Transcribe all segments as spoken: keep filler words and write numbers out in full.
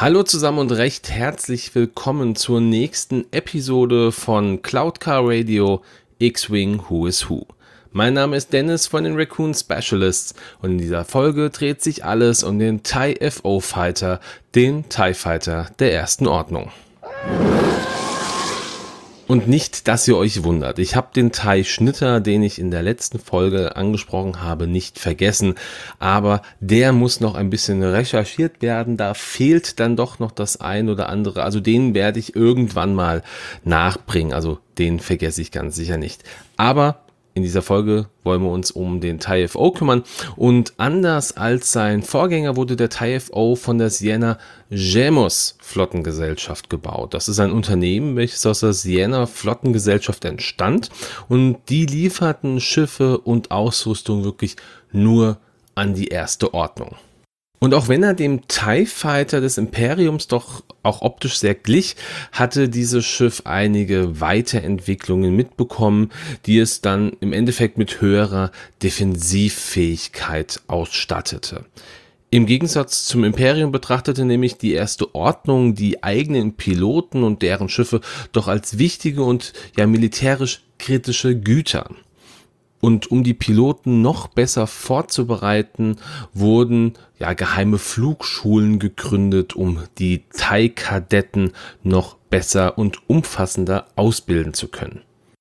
Hallo zusammen und recht herzlich willkommen zur nächsten Episode von Cloud Car Radio X-Wing Who is Who. Mein Name ist Dennis von den Raccoon Specialists und in dieser Folge dreht sich alles um den TIE F O Fighter, den TIE Fighter der ersten Ordnung. Und nicht, dass ihr euch wundert, ich habe den TIE Schnitter, den ich in der letzten Folge angesprochen habe, nicht vergessen, aber der muss noch ein bisschen recherchiert werden, da fehlt dann doch noch das ein oder andere, also den werde ich irgendwann mal nachbringen, also den vergesse ich ganz sicher nicht. Aber in dieser Folge wollen wir uns um den TIE F O kümmern und anders als sein Vorgänger wurde der TIE F O von der Sienna Gemos Flottengesellschaft gebaut. Das ist ein Unternehmen, welches aus der Sienna Flottengesellschaft entstand und die lieferten Schiffe und Ausrüstung wirklich nur an die erste Ordnung. Und auch wenn er dem TIE Fighter des Imperiums doch auch optisch sehr glich, hatte dieses Schiff einige Weiterentwicklungen mitbekommen, die es dann im Endeffekt mit höherer Defensivfähigkeit ausstattete. Im Gegensatz zum Imperium betrachtete nämlich die erste Ordnung die eigenen Piloten und deren Schiffe doch als wichtige und ja militärisch kritische Güter. Und um die Piloten noch besser vorzubereiten, wurden ja geheime Flugschulen gegründet, um die TIE-Kadetten noch besser und umfassender ausbilden zu können.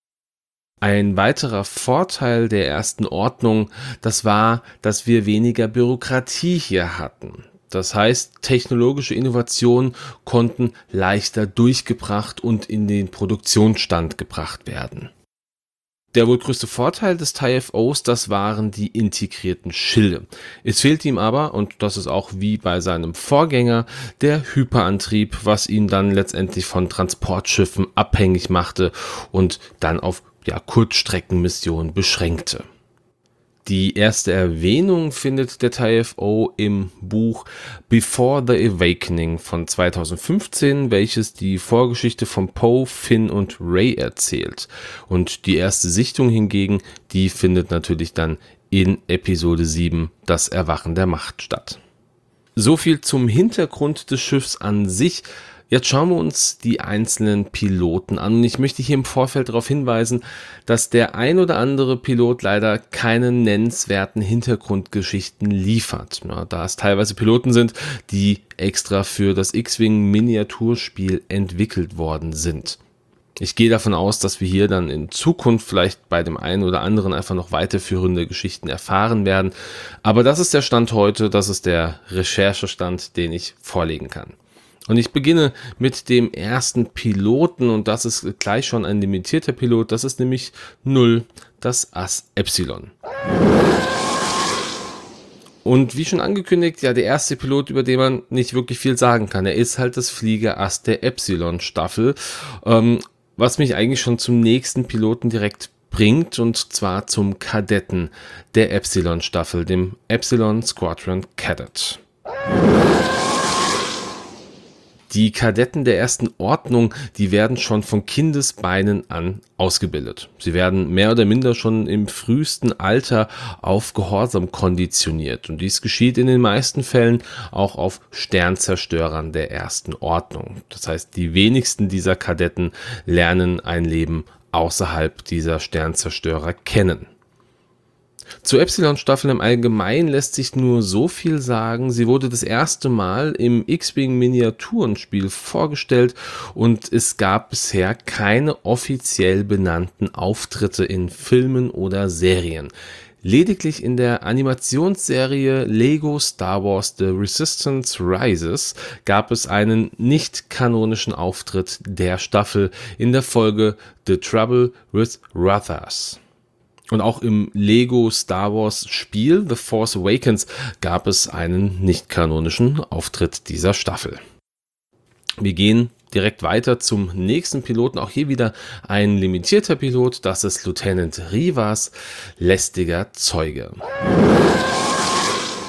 Ein weiterer Vorteil der ersten Ordnung, das war, dass wir weniger Bürokratie hier hatten. Das heißt, technologische Innovationen konnten leichter durchgebracht und in den Produktionsstand gebracht werden. Der wohl größte Vorteil des TIE F Os, das waren die integrierten Schilde. Es fehlte ihm aber, und das ist auch wie bei seinem Vorgänger, der Hyperantrieb, was ihn dann letztendlich von Transportschiffen abhängig machte und dann auf ja, Kurzstreckenmissionen beschränkte. Die erste Erwähnung findet der TIE F O im Buch Before the Awakening von zweitausendfünfzehn, welches die Vorgeschichte von Poe, Finn und Rey erzählt. Und die erste Sichtung hingegen, die findet natürlich dann in Episode sieben, das Erwachen der Macht, statt. So viel zum Hintergrund des Schiffs an sich. Jetzt schauen wir uns die einzelnen Piloten an und ich möchte hier im Vorfeld darauf hinweisen, dass der ein oder andere Pilot leider keine nennenswerten Hintergrundgeschichten liefert, ja, da es teilweise Piloten sind, die extra für das X-Wing Miniaturspiel entwickelt worden sind. Ich gehe davon aus, dass wir hier dann in Zukunft vielleicht bei dem einen oder anderen einfach noch weiterführende Geschichten erfahren werden, aber das ist der Stand heute, das ist der Recherchestand, den ich vorlegen kann. Und ich beginne mit dem ersten Piloten und das ist gleich schon ein limitierter Pilot, das ist nämlich null, das Ass Epsilon. Und wie schon angekündigt, ja der erste Pilot, über den man nicht wirklich viel sagen kann, er ist halt das Fliegerass der Epsilon-Staffel, ähm, was mich eigentlich schon zum nächsten Piloten direkt bringt und zwar zum Kadetten der Epsilon-Staffel, dem Epsilon Squadron Cadet. Die Kadetten der ersten Ordnung, die werden schon von Kindesbeinen an ausgebildet. Sie werden mehr oder minder schon im frühesten Alter auf Gehorsam konditioniert. Und dies geschieht in den meisten Fällen auch auf Sternzerstörern der ersten Ordnung. Das heißt, die wenigsten dieser Kadetten lernen ein Leben außerhalb dieser Sternzerstörer kennen. Zur Epsilon-Staffel im Allgemeinen lässt sich nur so viel sagen. Sie wurde das erste Mal im X-Wing Miniaturenspiel vorgestellt und es gab bisher keine offiziell benannten Auftritte in Filmen oder Serien. Lediglich in der Animationsserie Lego Star Wars The Resistance Rises gab es einen nicht-kanonischen Auftritt der Staffel in der Folge The Trouble with Ruthas. Und auch im Lego Star Wars Spiel The Force Awakens gab es einen nicht-kanonischen Auftritt dieser Staffel. Wir gehen direkt weiter zum nächsten Piloten. Auch hier wieder ein limitierter Pilot. Das ist Lieutenant Rivas, lästiger Zeuge.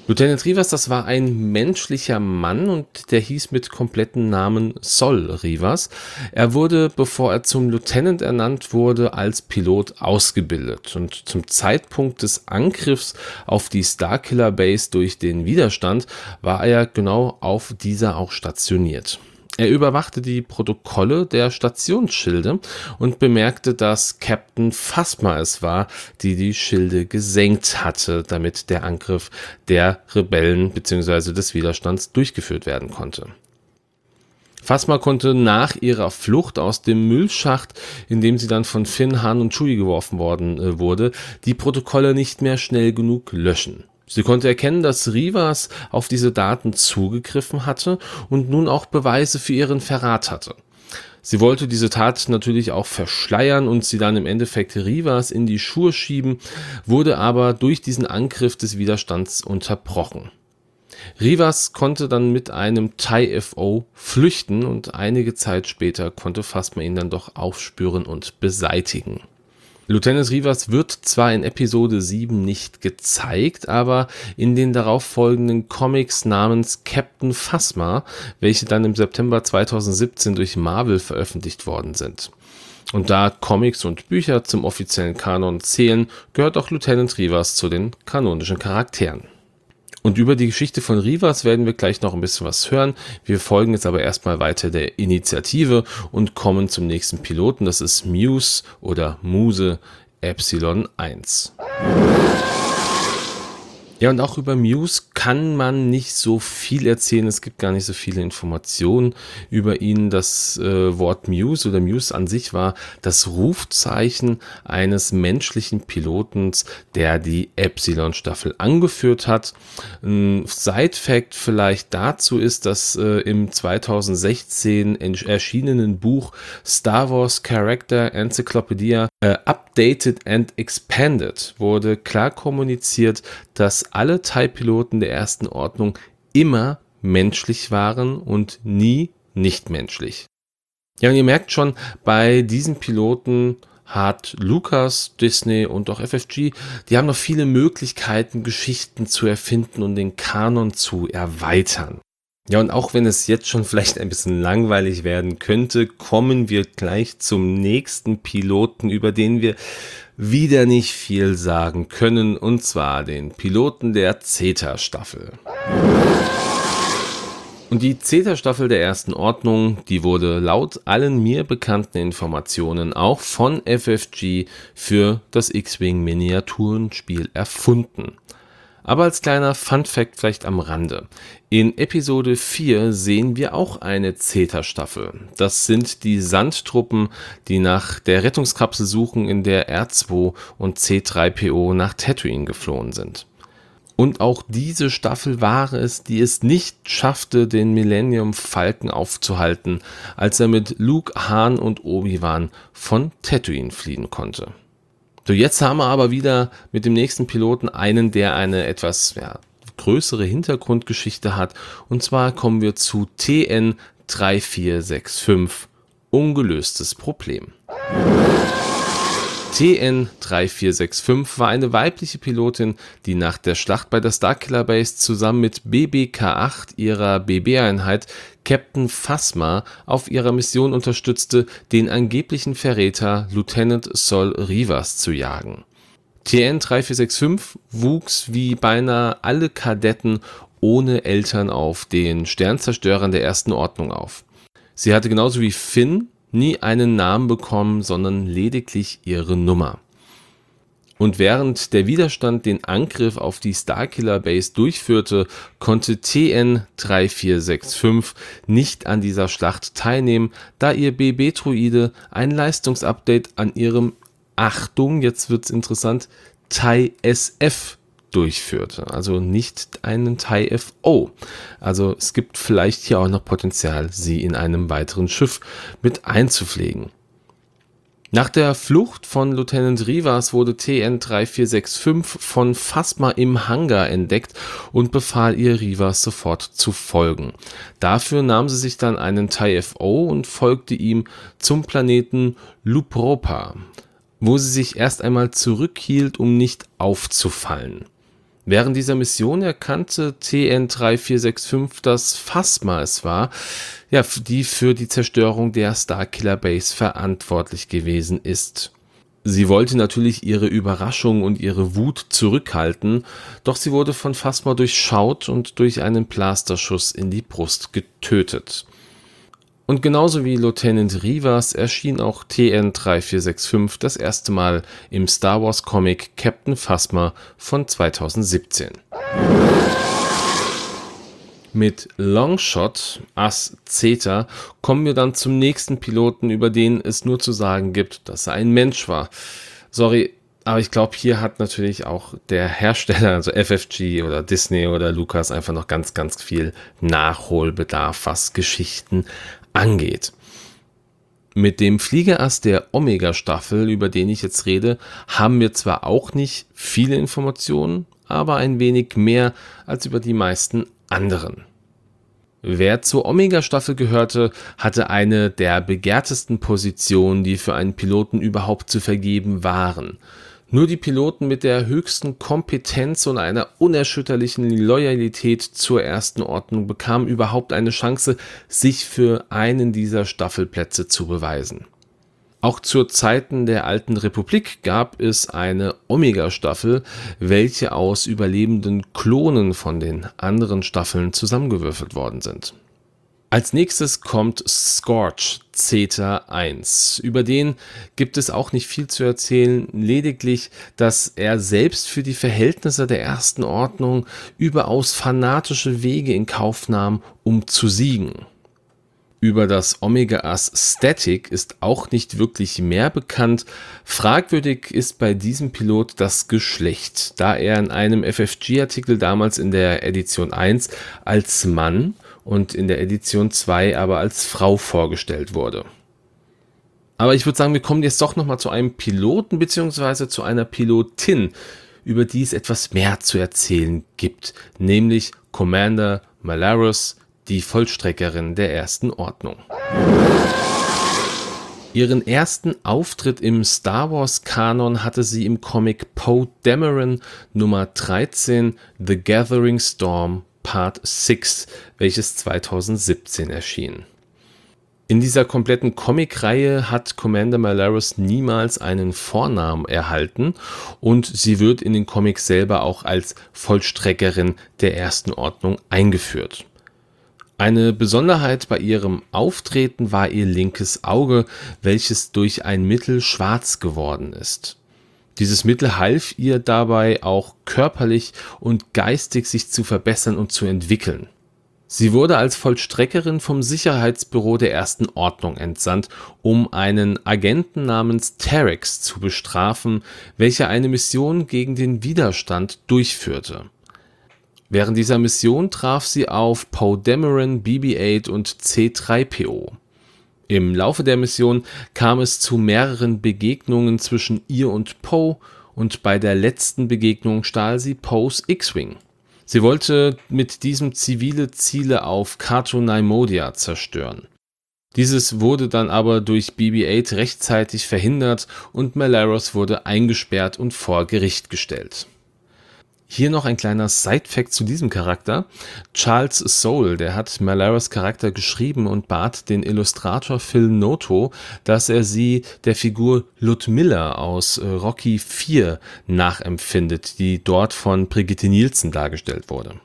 Lieutenant Rivas, das war ein menschlicher Mann und der hieß mit kompletten Namen Sol Rivas. Er wurde, bevor er zum Lieutenant ernannt wurde, als Pilot ausgebildet und zum Zeitpunkt des Angriffs auf die Starkiller Base durch den Widerstand war er genau auf dieser auch stationiert. Er überwachte die Protokolle der Stationsschilde und bemerkte, dass Captain Phasma es war, die die Schilde gesenkt hatte, damit der Angriff der Rebellen bzw. des Widerstands durchgeführt werden konnte. Phasma konnte nach ihrer Flucht aus dem Müllschacht, in dem sie dann von Finn, Han und Chewie geworfen worden äh, wurde, die Protokolle nicht mehr schnell genug löschen. Sie konnte erkennen, dass Rivas auf diese Daten zugegriffen hatte und nun auch Beweise für ihren Verrat hatte. Sie wollte diese Tat natürlich auch verschleiern und sie dann im Endeffekt Rivas in die Schuhe schieben, wurde aber durch diesen Angriff des Widerstands unterbrochen. Rivas konnte dann mit einem T I E F O flüchten und einige Zeit später konnte Phasma ihn dann doch aufspüren und beseitigen. Lieutenant Rivas wird zwar in Episode sieben nicht gezeigt, aber in den darauffolgenden Comics namens Captain Phasma, welche dann im September zweitausendsiebzehn durch Marvel veröffentlicht worden sind. Und da Comics und Bücher zum offiziellen Kanon zählen, gehört auch Lieutenant Rivas zu den kanonischen Charakteren. Und über die Geschichte von Rivas werden wir gleich noch ein bisschen was hören. Wir folgen jetzt aber erstmal weiter der Initiative und kommen zum nächsten Piloten. Das ist Muse oder Muse Epsilon eins. Ja, und auch über Muse kann man nicht so viel erzählen. Es gibt gar nicht so viele Informationen über ihn. Das äh, Wort Muse oder Muse an sich war das Rufzeichen eines menschlichen Pilotens, der die Epsilon-Staffel angeführt hat. Ein Side-Fact vielleicht dazu ist, dass äh, im zweitausendsechzehn erschienenen Buch Star Wars Character Encyclopedia äh, Updated and Expanded wurde klar kommuniziert, dass alle T I E-Piloten der ersten Ordnung immer menschlich waren und nie nicht menschlich. Ja, und ihr merkt schon, bei diesen Piloten hat Lucas, Disney und auch F F G, die haben noch viele Möglichkeiten, Geschichten zu erfinden und den Kanon zu erweitern. Ja, und auch wenn es jetzt schon vielleicht ein bisschen langweilig werden könnte, kommen wir gleich zum nächsten Piloten, über den wir wieder nicht viel sagen können, und zwar den Piloten der Zeta-Staffel. Und die Zeta-Staffel der ersten Ordnung, die wurde laut allen mir bekannten Informationen auch von F F G für das X-Wing-Miniaturenspiel erfunden. Aber als kleiner Fun-Fact vielleicht am Rande. In Episode vier sehen wir auch eine Zeta-Staffel. Das sind die Sandtruppen, die nach der Rettungskapsel suchen, in der R zwei und C drei P O nach Tatooine geflohen sind. Und auch diese Staffel war es, die es nicht schaffte, den Millennium Falcon aufzuhalten, als er mit Luke, Han und Obi-Wan von Tatooine fliehen konnte. So, jetzt haben wir aber wieder mit dem nächsten Piloten einen, der eine etwas ja, größere Hintergrundgeschichte hat. Und zwar kommen wir zu T N drei vier sechs fünf, ungelöstes Problem. T N drei vier sechs fünf war eine weibliche Pilotin, die nach der Schlacht bei der Starkiller Base zusammen mit B B K acht ihrer B B-Einheit Captain Phasma auf ihrer Mission unterstützte, den angeblichen Verräter Lieutenant Sol Rivas zu jagen. T N drei vier sechs fünf wuchs wie beinahe alle Kadetten ohne Eltern auf den Sternzerstörern der ersten Ordnung auf. Sie hatte genauso wie Finn nie einen Namen bekommen, sondern lediglich ihre Nummer. Und während der Widerstand den Angriff auf die Starkiller Base durchführte, konnte T N drei vier sechs fünf nicht an dieser Schlacht teilnehmen, da ihr B B-Droide ein Leistungsupdate an ihrem, Achtung, jetzt wird's interessant, T I E S F durchführte, also nicht einen T I E F O. Also es gibt vielleicht hier auch noch Potenzial, sie in einem weiteren Schiff mit einzupflegen. Nach der Flucht von Lieutenant Rivas wurde T N drei vier sechs fünf von Phasma im Hangar entdeckt und befahl ihr, Rivas sofort zu folgen. Dafür nahm sie sich dann einen T I E F O und folgte ihm zum Planeten Lupropa, wo sie sich erst einmal zurückhielt, um nicht aufzufallen. Während dieser Mission erkannte T N drei vier sechs fünf, dass Phasma es war, ja, die für die Zerstörung der Starkiller Base verantwortlich gewesen ist. Sie wollte natürlich ihre Überraschung und ihre Wut zurückhalten, doch sie wurde von Phasma durchschaut und durch einen Blasterschuss in die Brust getötet. Und genauso wie Lieutenant Rivas erschien auch T N drei vier sechs fünf das erste Mal im Star Wars Comic Captain Phasma von zweitausendsiebzehn. Mit Longshot, Ass Zeta, kommen wir dann zum nächsten Piloten, über den es nur zu sagen gibt, dass er ein Mensch war. Sorry, aber ich glaube, hier hat natürlich auch der Hersteller, also F F G oder Disney oder Lucas, einfach noch ganz, ganz viel Nachholbedarf, was Geschichten angeht. Mit dem Fliegerass der Omega-Staffel, über den ich jetzt rede, haben wir zwar auch nicht viele Informationen, aber ein wenig mehr als über die meisten anderen. Wer zur Omega-Staffel gehörte, hatte eine der begehrtesten Positionen, die für einen Piloten überhaupt zu vergeben waren. Nur die Piloten mit der höchsten Kompetenz und einer unerschütterlichen Loyalität zur ersten Ordnung bekamen überhaupt eine Chance, sich für einen dieser Staffelplätze zu beweisen. Auch zu Zeiten der Alten Republik gab es eine Omega-Staffel, welche aus überlebenden Klonen von den anderen Staffeln zusammengewürfelt worden sind. Als nächstes kommt Scorch Zeta eins. Über den gibt es auch nicht viel zu erzählen, lediglich, dass er selbst für die Verhältnisse der ersten Ordnung überaus fanatische Wege in Kauf nahm, um zu siegen. Über das Omega-Ass Static ist auch nicht wirklich mehr bekannt. Fragwürdig ist bei diesem Pilot das Geschlecht, da er in einem F F G-Artikel damals in der Edition eins als Mann und in der Edition zwei aber als Frau vorgestellt wurde. Aber ich würde sagen, wir kommen jetzt doch nochmal zu einem Piloten bzw. zu einer Pilotin, über die es etwas mehr zu erzählen gibt, nämlich Commander Malarus, die Vollstreckerin der ersten Ordnung. Ihren ersten Auftritt im Star Wars Kanon hatte sie im Comic Poe Dameron Nummer dreizehn The Gathering Storm Part sechs, welches zweitausendsiebzehn erschien. In dieser kompletten Comicreihe hat Commander Malarus niemals einen Vornamen erhalten und sie wird in den Comics selber auch als Vollstreckerin der ersten Ordnung eingeführt. Eine Besonderheit bei ihrem Auftreten war ihr linkes Auge, welches durch ein Mittel schwarz geworden ist. Dieses Mittel half ihr dabei auch körperlich und geistig sich zu verbessern und zu entwickeln. Sie wurde als Vollstreckerin vom Sicherheitsbüro der ersten Ordnung entsandt, um einen Agenten namens Terex zu bestrafen, welcher eine Mission gegen den Widerstand durchführte. Während dieser Mission traf sie auf Poe Dameron, B B acht und C drei P O. Im Laufe der Mission kam es zu mehreren Begegnungen zwischen ihr und Poe und bei der letzten Begegnung stahl sie Poes X-Wing. Sie wollte mit diesem zivile Ziele auf Cato Neimoidia zerstören. Dieses wurde dann aber durch B B acht rechtzeitig verhindert und Malarus wurde eingesperrt und vor Gericht gestellt. Hier noch ein kleiner Side-Fact zu diesem Charakter. Charles Soule, der hat Malarus Charakter geschrieben und bat den Illustrator Phil Noto, dass er sie der Figur Ludmilla aus Rocky vier nachempfindet, die dort von Brigitte Nielsen dargestellt wurde.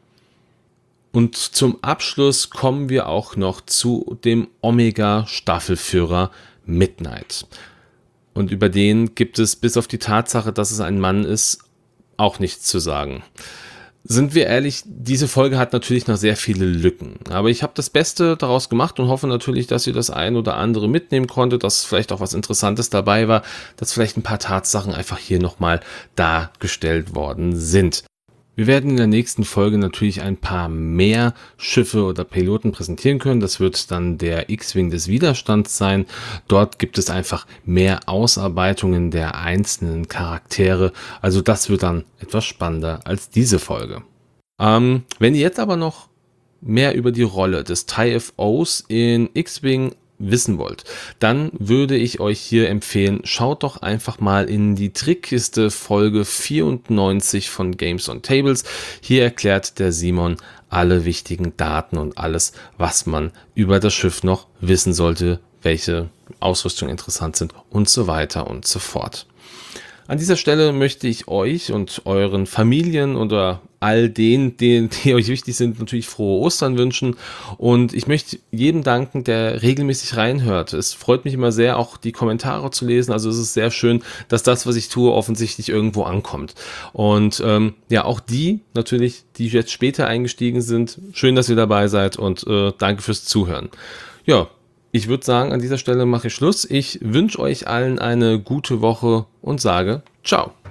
Und zum Abschluss kommen wir auch noch zu dem Omega-Staffelführer Midnight. Und über den gibt es bis auf die Tatsache, dass es ein Mann ist, auch nichts zu sagen. Sind wir ehrlich, diese Folge hat natürlich noch sehr viele Lücken, aber ich habe das Beste daraus gemacht und hoffe natürlich, dass ihr das ein oder andere mitnehmen konntet, dass vielleicht auch was Interessantes dabei war, dass vielleicht ein paar Tatsachen einfach hier nochmal dargestellt worden sind. Wir werden in der nächsten Folge natürlich ein paar mehr Schiffe oder Piloten präsentieren können. Das wird dann der X-Wing des Widerstands sein. Dort gibt es einfach mehr Ausarbeitungen der einzelnen Charaktere. Also das wird dann etwas spannender als diese Folge. Ähm, wenn ihr jetzt aber noch mehr über die Rolle des T I E F Os in X-Wing wissen wollt, dann würde ich euch hier empfehlen, schaut doch einfach mal in die Trickkiste Folge vierundneunzig von Games on Tables. Hier erklärt der Simon alle wichtigen Daten und alles, was man über das Schiff noch wissen sollte, welche Ausrüstung interessant sind und so weiter und so fort. An dieser Stelle möchte ich euch und euren Familien oder all denen, die, die euch wichtig sind, natürlich frohe Ostern wünschen. Und ich möchte jedem danken, der regelmäßig reinhört. Es freut mich immer sehr, auch die Kommentare zu lesen. Also es ist sehr schön, dass das, was ich tue, offensichtlich irgendwo ankommt. Und ähm, ja, auch die natürlich, die jetzt später eingestiegen sind, schön, dass ihr dabei seid und äh, danke fürs Zuhören. Ja, ich würde sagen, an dieser Stelle mache ich Schluss. Ich wünsche euch allen eine gute Woche und sage ciao.